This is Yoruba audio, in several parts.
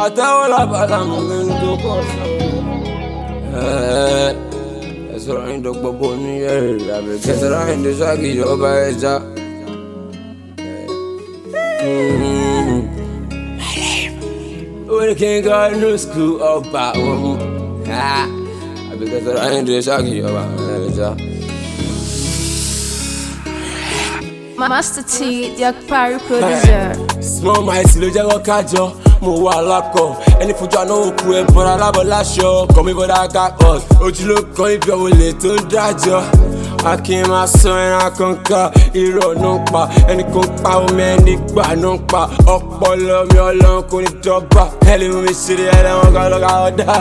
àtẹ́wọ́ làbàlà mú mi ní tó kọ́ ẹ̀sọ̀rọ̀ yín dọ́gbọ́ bó ní ẹ̀rì àbẹ̀ kẹsàrọ̀ yín tó ṣáàkì ọba ẹja. When king got no school ọba wọn àbẹ̀ kẹsàrọ̀ yín tó ṣáàkì ọba ẹja. Master T, the Akpari producer. Small mice ló jẹ́ wọ́n kájọ, mo wà lákọ̀. Ẹni fojú àná òkú ẹ̀ bọ́ra lábọ̀ láṣọ. Kọ́ mi bọ́dá kápọ̀, ojú ló kan ibi ọ̀wọ̀ lè tó ń dájọ́. Akin máa sọ ẹran kanká, irọ́ náà ń pa. Ẹni kò ń pa omi ẹni gbà náà ń pa. Ọpọlọ mi ọlọ́run kò ní dọ́gba. Ẹlẹ́ mi ṣeré ẹlẹ́wọ̀n kan lọ́ka ọ̀dà.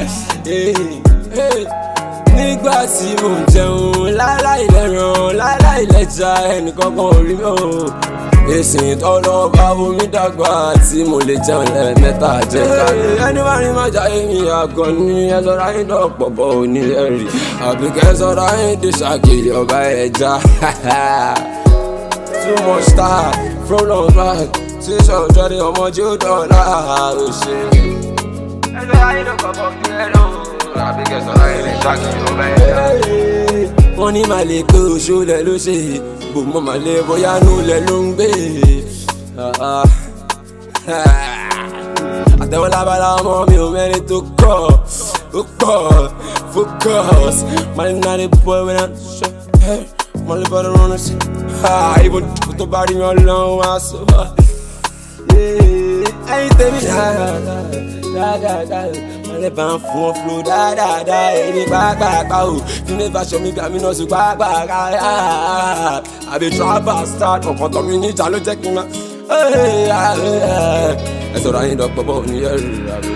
Nígbà tí mò ń jẹun láláì lẹ́ran láláì lẹ́ja ẹnìkan kan ò rí mi o. Èsì tọ́lọ́ bá omi dàgbà tí mo lè jẹun lẹ́ẹ̀mẹ́ta jẹ́ kárí. Ẹni bá rí má jáde mi àgọ́ ní ẹ̀sọ́ra yín dọ̀pọ̀ bọ̀ òní ẹ̀rì. Àbíkẹ́ ẹ̀sọ́ra yín dé ṣàkìlì ọba ẹja. Too much style from long back. Ṣíṣọ́ òjọ́dé ọmọ jí ó dọ̀la òṣè. Ẹ̀sọ́ra yín dọ̀pọ̀ bọ̀ òní ẹ̀rọ. Àbíkẹ́ ẹ̀sọ́ra yín dé ṣàkìlì ọba ẹja. Wọ́n ní màá lè pé oṣù lẹ̀ ló ṣe bò mọ́ màá lè bóyá nù lẹ̀ ló ń gbé. Àtẹ̀wọ́ lábala ọmọ mi ò mẹ́rin tó kọ̀ ó pọ̀ focus. Màá ní náà lè bọ́ ẹ̀wẹ̀ náà ṣe màá lè bọ́ ẹ̀rọ rán sí. Ibo tó bá rí mi ọlọ́run wá sọ. Ẹyin tèmi dáadáa. Màlẹ́ bá ń fún wọn flow dáadáa. Èmi pàápàá o, kí ní bá ṣọ mi gbà mí náà sí pàápàá. Àbí trapper start ọ̀kan tó mi níjà ló jẹ́ kí n máa. Ẹ̀sọ̀rọ̀ ayé dọ̀pọ̀ bọ̀ ní ẹ̀rù àbí.